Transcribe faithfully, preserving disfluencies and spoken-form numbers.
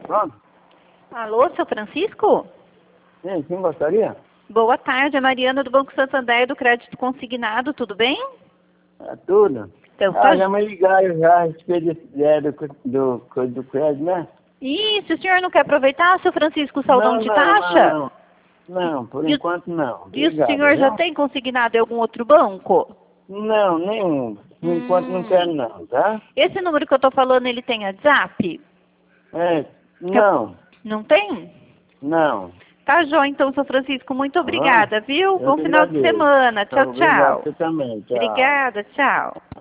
Pronto? Alô, seu Francisco? Sim, sim, gostaria? Boa tarde, é Mariana do Banco Santander do Crédito Consignado, tudo bem? É tudo? Então, Ah, tá... já me ligaram já a respeito desse, é, do, do, do, do crédito, né? Isso, o senhor não quer aproveitar, seu Francisco, o saldão Não, de não, taxa? não. Não, por E, o- enquanto não. e o Obrigado, senhor já viu? tem consignado em algum outro banco? Não, nenhum. Por enquanto não Hum, quero não, tá? esse número que eu tô falando, ele tem WhatsApp? É, Eu- não, Não tem? não. Tá joia, então, seu Francisco, muito Tá bom? obrigada, viu? Eu Bom que final de agradeço. semana. Tchau, Então, obrigado, tchau. você também. Tchau. Obrigada, tchau.